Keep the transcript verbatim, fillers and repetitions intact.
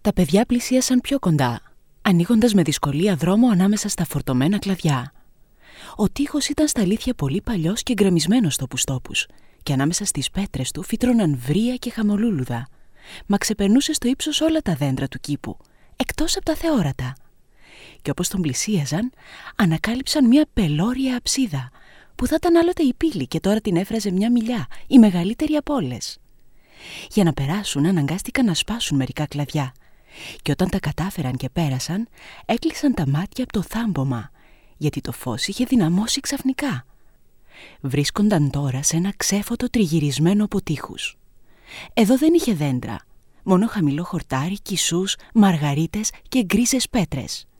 Τα παιδιά πλησίασαν πιο κοντά, ανοίγοντας με δυσκολία δρόμο ανάμεσα στα φορτωμένα κλαδιά. Ο τοίχος ήταν στα αλήθεια πολύ παλιός και γκρεμισμένος τόπους-τόπους, και ανάμεσα στις πέτρες του φύτρωναν βρύα και χαμολούλουδα, μα ξεπερνούσε στο ύψος όλα τα δέντρα του κήπου, εκτός από τα θεόρατα. Και όπως τον πλησίαζαν, ανακάλυψαν μια πελώρια αψίδα, που θα ήταν άλλοτε η πύλη και τώρα την έφραζε μια μιλιά, η μεγαλύτερη από όλες. Για να περάσουν αναγκάστηκαν να σπάσουν μερικά κλαδιά, και όταν τα κατάφεραν και πέρασαν, έκλεισαν τα μάτια από το θάμπομα, γιατί το φως είχε δυναμώσει ξαφνικά. Βρίσκονταν τώρα σε ένα ξέφωτο τριγυρισμένο από τείχους. Εδώ δεν είχε δέντρα, μόνο χαμηλό χορτάρι, κισούς, μαργαρίτες και γκρίζες πέτρες.